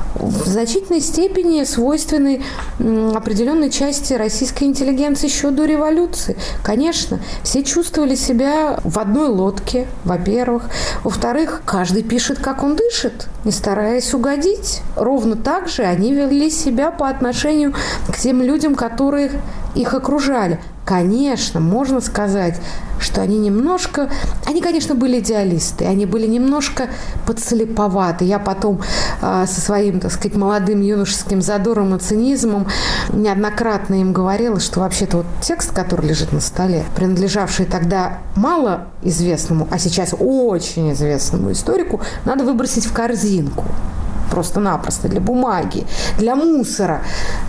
в значительной степени свойственный определенной части российской интеллигенции еще до революции. Конечно, все чувствовали себя в одной лодке, во-первых. Во-вторых, каждый пишет, как он дышит, не стараясь угодить. Ровно так же они вели себя по отношению к тем людям, которые их окружали. Конечно, можно сказать, что они, конечно, были идеалисты, они были немножко подслеповаты. Я потом со своим, так сказать, молодым юношеским задором и цинизмом неоднократно им говорила, что вообще-то вот текст, который лежит на столе, принадлежавший тогда малоизвестному, а сейчас очень известному историку, надо выбросить в корзинку. Просто-напросто, для бумаги, для мусора.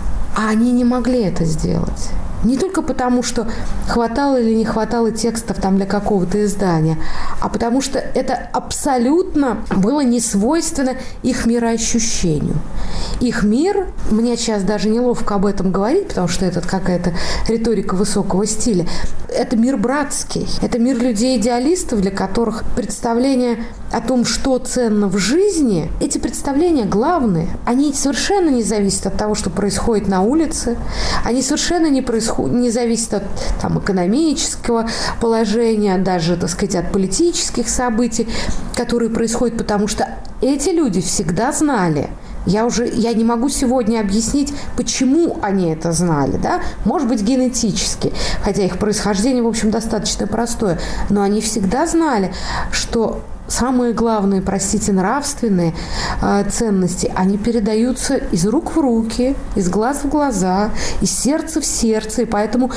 А они не могли это сделать. Не только потому, что хватало или не хватало текстов там для какого-то издания, а потому что это абсолютно было не свойственно их мироощущению. Их мир, мне сейчас даже неловко об этом говорить, потому что это какая-то риторика высокого стиля, это мир братский, это мир людей-идеалистов, для которых представление о том, что ценно в жизни, эти представления главные. Они совершенно не зависят от того, что происходит на улице, они совершенно не зависят от там, экономического положения, даже, так сказать, от политических событий, которые происходят, потому что эти люди всегда знали. Я не могу сегодня объяснить, почему они это знали, да? Может быть, генетически, хотя их происхождение, в общем, достаточно простое, но они всегда знали, что самые главные, простите, нравственные ценности, они передаются из рук в руки, из глаз в глаза, из сердца в сердце, и поэтому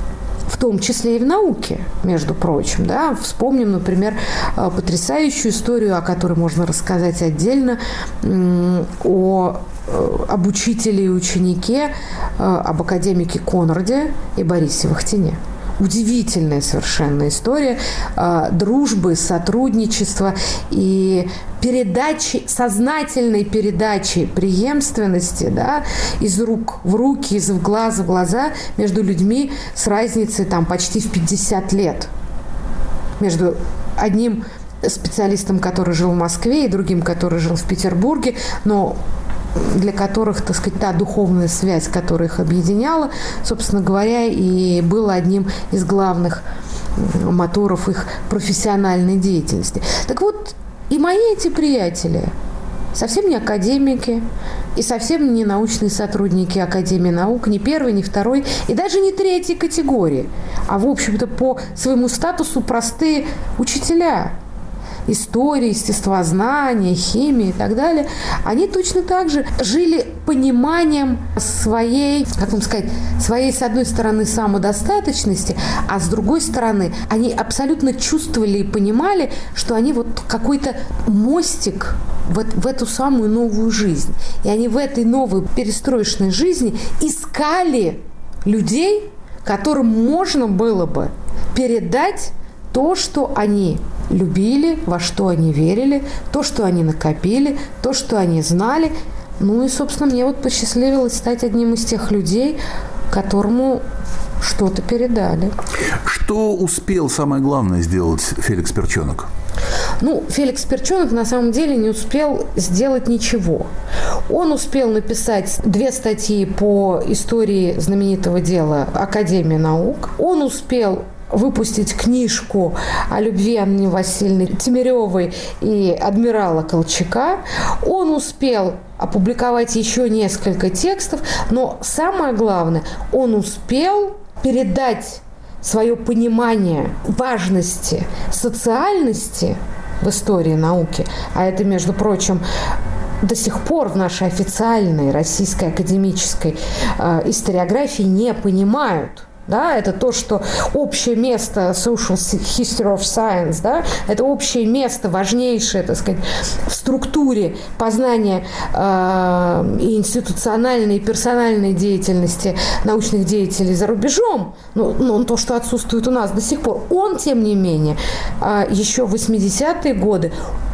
в том числе и в науке, между прочим. Да? Вспомним, например, потрясающую историю, о которой можно рассказать отдельно, об учителе и ученике, об академике Конраде и Борисе Вахтине. Удивительная совершенно история дружбы, сотрудничества и передачи, сознательной передачи преемственности, да, из рук в руки, из глаза в глаза между людьми с разницей там, почти в 50 лет. Между одним специалистом, который жил в Москве, и другим, который жил в Петербурге, но для которых, так сказать, та духовная связь, которая их объединяла, собственно говоря, и была одним из главных моторов их профессиональной деятельности. Так вот, и мои эти приятели, совсем не академики, и совсем не научные сотрудники Академии наук, ни первой, ни второй, и даже не третьей категории, а, в общем-то, по своему статусу простые учителя истории, естествознания, химии и так далее, они точно так же жили пониманием своей, как вам сказать, своей, с одной стороны, самодостаточности, а с другой стороны, они абсолютно чувствовали и понимали, что они вот какой-то мостик в эту самую новую жизнь. И они в этой новой перестроечной жизни искали людей, которым можно было бы передать то, что они любили, во что они верили, то, что они накопили, то, что они знали. Ну и, собственно, мне вот посчастливилось стать одним из тех людей, которому что-то передали. Что успел, самое главное, сделать Феликс Перчонок? Феликс Перчонок на самом деле не успел сделать ничего. Он успел написать 2 статьи по истории знаменитого дела Академии наук. Он успел выпустить книжку о любви Анны Васильевны Тимиревой и адмирала Колчака. Он успел опубликовать еще несколько текстов, но самое главное, он успел передать свое понимание важности социальности в истории науки, а это, между прочим, до сих пор в нашей официальной российской академической историографии не понимают. Да, это то, что общее место social history of science, да, это общее место, важнейшее, так сказать, в структуре познания и институциональной, и персональной деятельности научных деятелей за рубежом, то, что отсутствует у нас до сих пор, он, тем не менее, еще в 80-е годы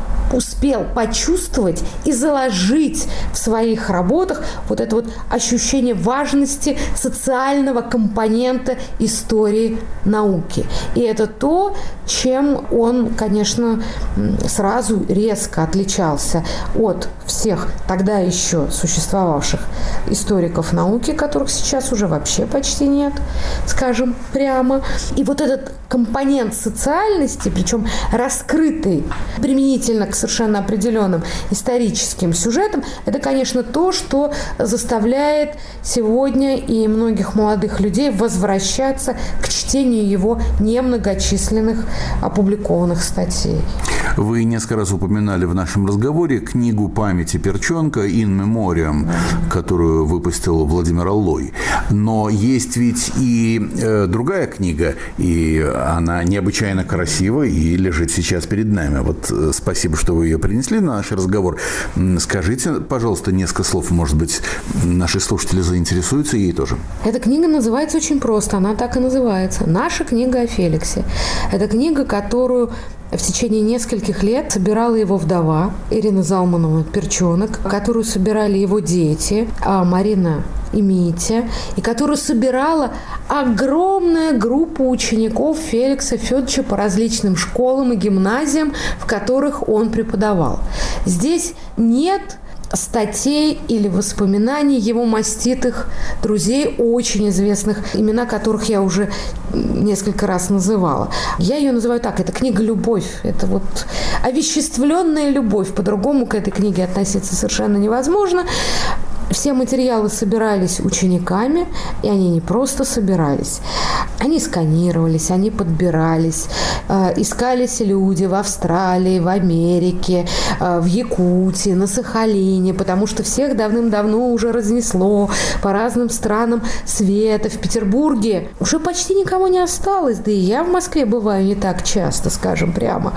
успел почувствовать и заложить в своих работах вот это вот ощущение важности социального компонента истории науки. И это то, чем он, конечно, сразу резко отличался от всех тогда еще существовавших историков науки, которых сейчас уже вообще почти нет, скажем прямо. И вот этот компонент социальности, причем раскрытый применительно к совершенно определенным историческим сюжетам, это, конечно, то, что заставляет сегодня и многих молодых людей возвращаться к чтению его немногочисленных опубликованных статей. Вы несколько раз упоминали в нашем разговоре книгу памяти Перчонка «In Memoriam», которую выпустил Владимир Аллой. Но есть ведь и другая книга, и она необычайно красива и лежит сейчас перед нами. Вот спасибо, что вы ее принесли на наш разговор. Скажите, пожалуйста, несколько слов, может быть, наши слушатели заинтересуются ей тоже. Эта книга называется очень просто, она так и называется «Наша книга о Феликсе». Это книга, которую в течение нескольких лет собирала его вдова Ирина Залмановна Перчонок, которую собирали его дети Марина и Митя, и которую собирала огромная группа учеников Феликса Федоровича по различным школам и гимназиям, в которых он преподавал. Здесь нет статей или воспоминаний его маститых друзей, очень известных, имена которых я уже несколько раз называла. Я ее называю так, это книга «Любовь». Это вот овеществленная любовь. По-другому к этой книге относиться совершенно невозможно. Все материалы собирались учениками, и они не просто собирались. Они сканировались, они подбирались, искались люди в Австралии, в Америке, в Якутии, на Сахалине, потому что всех давным-давно уже разнесло по разным странам света. В Петербурге уже почти никого не осталось, да и я в Москве бываю не так часто, скажем прямо.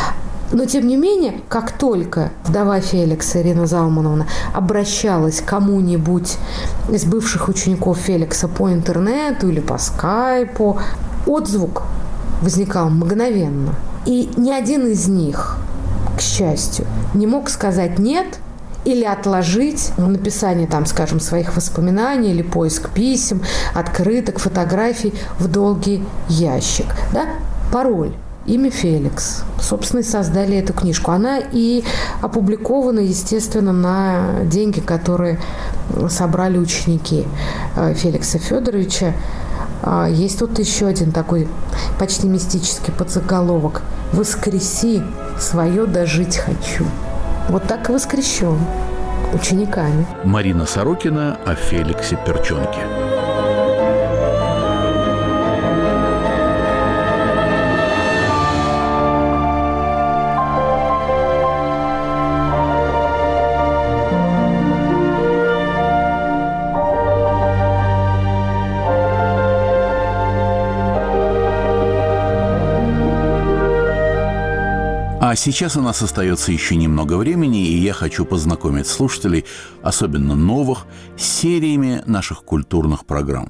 Но, тем не менее, как только вдова Феликса, Ирина Залмановна, обращалась к кому-нибудь из бывших учеников Феликса по интернету или по скайпу, отзвук возникал мгновенно. И ни один из них, к счастью, не мог сказать «нет» или отложить написание, там, скажем, своих воспоминаний или поиск писем, открыток, фотографий в долгий ящик. Да? Пароль. Имя Феликс. Собственно, и создали эту книжку. Она и опубликована, естественно, на деньги, которые собрали ученики Феликса Федоровича. Есть тут еще один такой почти мистический подзаголовок. «Воскреси свое дожить хочу». Вот так и воскрещен учениками. Марина Сорокина о Феликсе Перчонке. А сейчас у нас остается еще немного времени, и я хочу познакомить слушателей, особенно новых, с сериями наших культурных программ.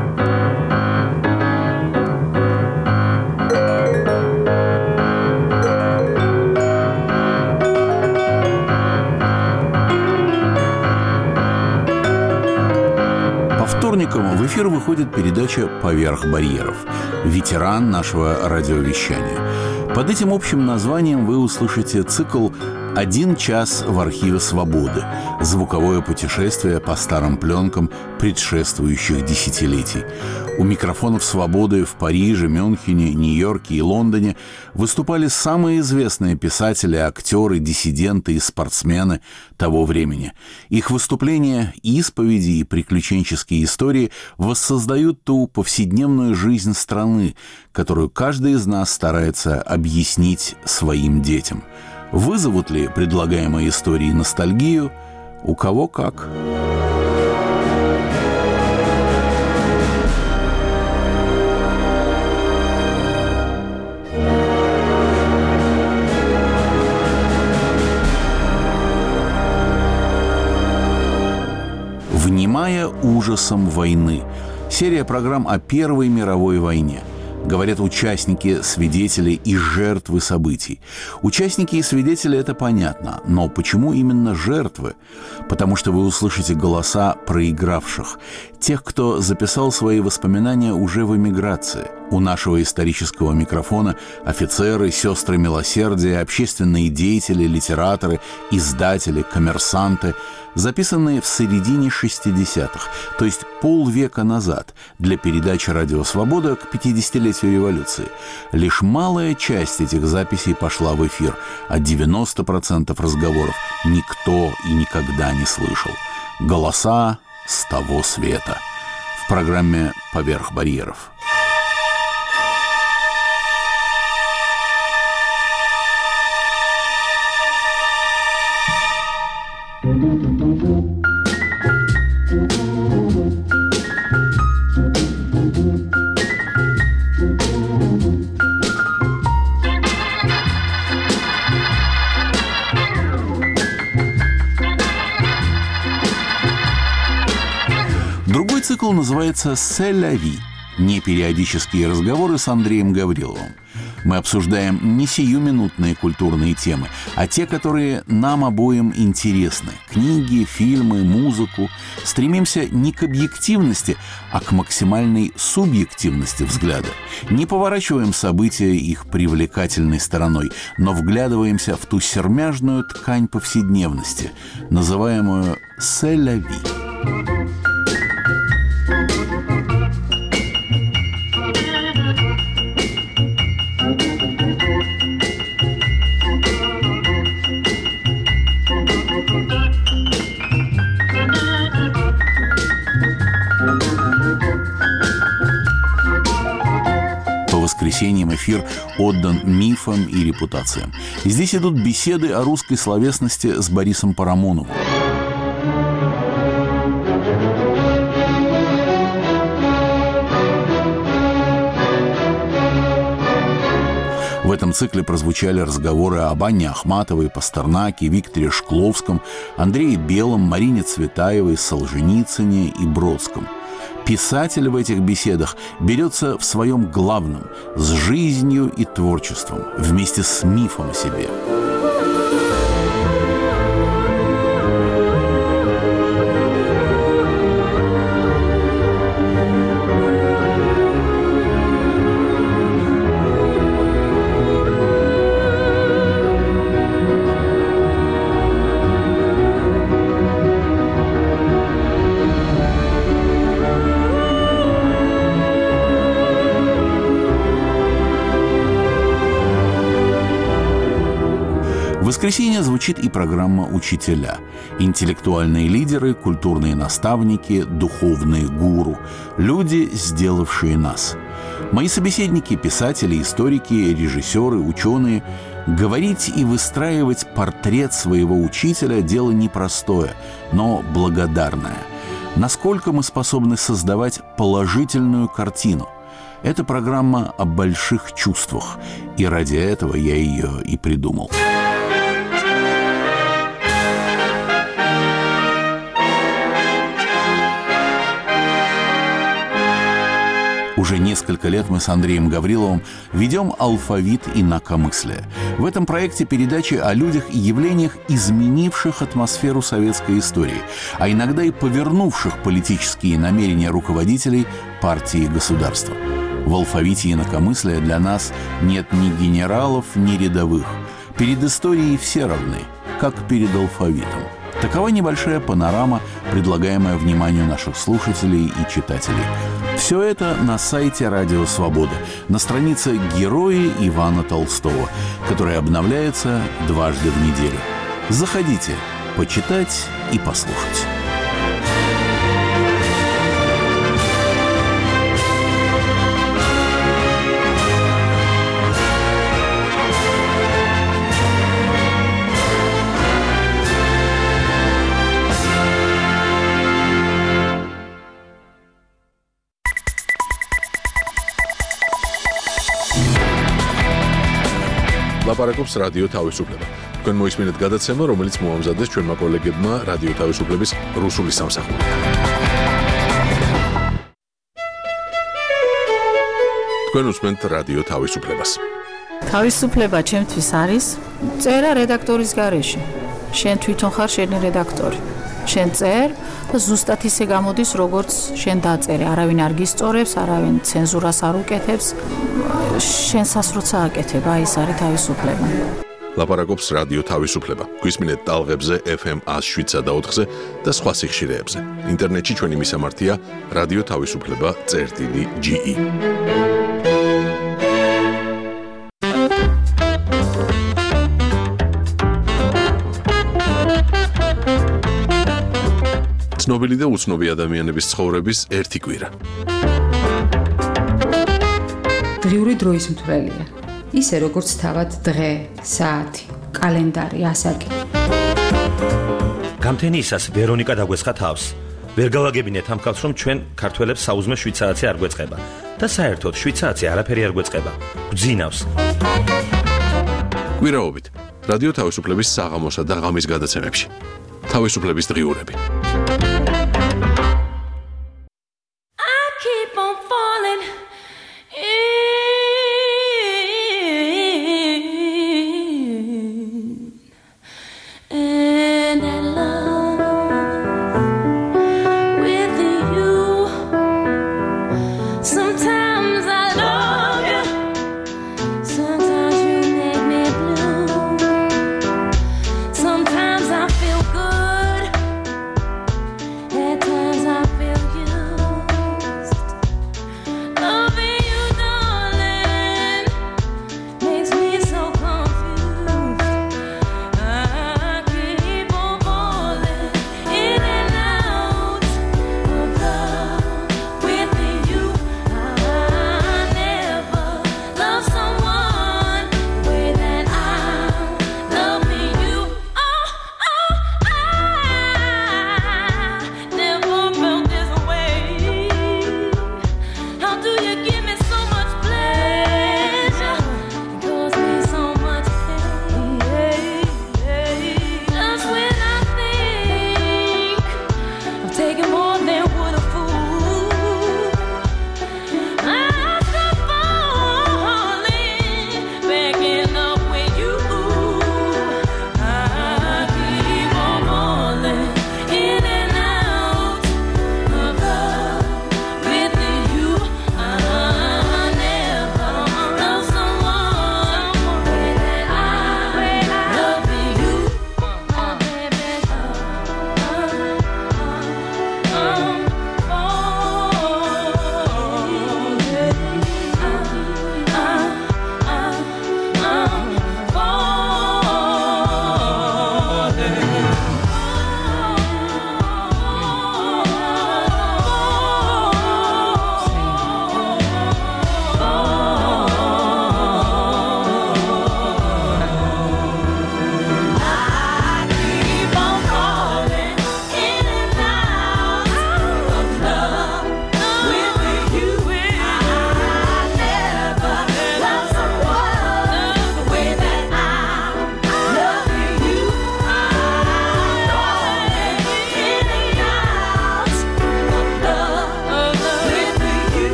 По вторникам в эфир выходит передача «Поверх барьеров». Ветеран нашего радиовещания. Под этим общим названием вы услышите цикл «1 час в архиве «Свободы» – звуковое путешествие по старым пленкам предшествующих десятилетий. У микрофонов «Свободы» в Париже, Мюнхене, Нью-Йорке и Лондоне выступали самые известные писатели, актеры, диссиденты и спортсмены того времени. Их выступления, исповеди и приключенческие истории воссоздают ту повседневную жизнь страны, которую каждый из нас старается объяснить своим детям. Вызовут ли предлагаемые истории ностальгию? У кого как. «Внимая ужасом войны» – серия программ о Первой мировой войне. Говорят участники, свидетели и жертвы событий. Участники и свидетели – это понятно, но почему именно жертвы? Потому что вы услышите голоса проигравших, тех, кто записал свои воспоминания уже в эмиграции. У нашего исторического микрофона офицеры, сестры милосердия, общественные деятели, литераторы, издатели, коммерсанты, записанные в середине 60-х, то есть полвека назад, для передачи «Радио Свобода» к 50-летию революции. Лишь малая часть этих записей пошла в эфир, а 90% разговоров никто и никогда не слышал. Голоса с того света. В программе «Поверх барьеров». Другой цикл называется «C'est la vie» – непериодические разговоры с Андреем Гавриловым. Мы обсуждаем не сиюминутные культурные темы, а те, которые нам обоим интересны – книги, фильмы, музыку. Стремимся не к объективности, а к максимальной субъективности взгляда. Не поворачиваем события их привлекательной стороной, но вглядываемся в ту сермяжную ткань повседневности, называемую «C'est la vie». По воскресеньям эфир отдан мифам и репутациям. Здесь идут беседы о русской словесности с Борисом Парамоновым. В этом цикле прозвучали разговоры об Анне Ахматовой, Пастернаке, Викторе Шкловском, Андрее Белом, Марине Цветаевой, Солженицыне и Бродском. Писатель в этих беседах берется в своем главном – с жизнью и творчеством, вместе с мифом о себе. В воскресенье звучит и программа «Учителя». Интеллектуальные лидеры, культурные наставники, духовные гуру. Люди, сделавшие нас. Мои собеседники – писатели, историки, режиссеры, ученые. Говорить и выстраивать портрет своего учителя – дело непростое, но благодарное. Насколько мы способны создавать положительную картину? Это программа о больших чувствах, и ради этого я ее и придумал. Уже несколько лет мы с Андреем Гавриловым ведем «Алфавит инакомыслия». В этом проекте передачи о людях и явлениях, изменивших атмосферу советской истории, а иногда и повернувших политические намерения руководителей партии и государства. В алфавите инакомыслия для нас нет ни генералов, ни рядовых. Перед историей все равны, как перед алфавитом. Такова небольшая панорама, предлагаемая вниманию наших слушателей и читателей. Все это на сайте «Радио Свобода», на странице «Герои Ивана Толстого», которая обновляется дважды в неделю. Заходите почитать и послушать. ლაპარაკობს რადიო თავისუფლება. თქვენ მოისმინეთ გადაცემა, რომელიც მოამზადეს ჩვენმა კოლეგებმა რადიო თავისუფლების რუსული სამსახური. თქვენ უსმენთ რადიო თავისუფლებას. თავისუფლება ჩემთვის არის წერა რედაქტორის გარეშე. შენ თვითონ ხარ შენი რედაქტორი. შენ წერ და ზუსტად ისე გამოდის, როგორც შენ დაწერე. არავინ არ გისწორებს, არავინ ცენზურას არ უკეთებს. შენსას როცა აკეთებ, აი ეს არის თავისუფლება. ლაპარაკობს რადიო თავისუფლება. გვისმინეთ ტალღებზე FM 107.4-ზე და სხვა სიხშირეებზე. ინტერნეტში ჩვენი მისამართია რადიო თავისუფლება.ge. ცნობილი და უცნობი ადამიანების ცხოვრების ერთი კვირა. დღიური დროის მთვრელია. ისე როგორც თავად დღე, საათი, კალენდარი, ასაკი. გამთენიისას ვერონიკა დაგვესხა თავს. ვერ გავაგებინეთ ამ ხალხს, რომ ჩვენ ქართველებს საუზმე 7 საათი არ გვეწყება და საერთოდ 7 საათი არაფერი არ გვეწყება. გვძინავს. კვირაობით რადიო თავისუფლების საღამოსა და ღამის გადაცემებში. თავისუფლების დღიურები. At times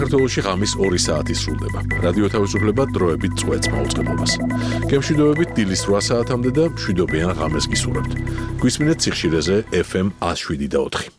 საქართველოში ღამის 2 საათი სრულდება. რადიო თავისუფლება დროებით წვეთს მაუწყებლობას. გემშვიდობებით დილის 8 საათამდე და მშვიდობიან ღამეს გისურვებთ. გვისმინეთ სიხშირეზე FM 107.4.